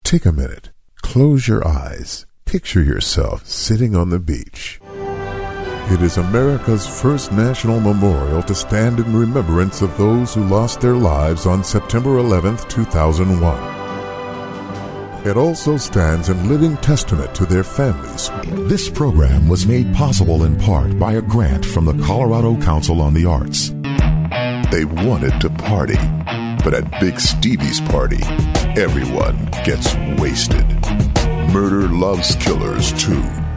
Take a minute. Close your eyes. Picture yourself sitting on the beach. It is America's first national memorial to stand in remembrance of those who lost their lives on September 11th, 2001. It also stands in living testament to their families. This program was made possible in part by a grant from the Colorado Council on the Arts. They wanted to party, but at Big Stevie's party, everyone gets wasted. Murder loves killers too.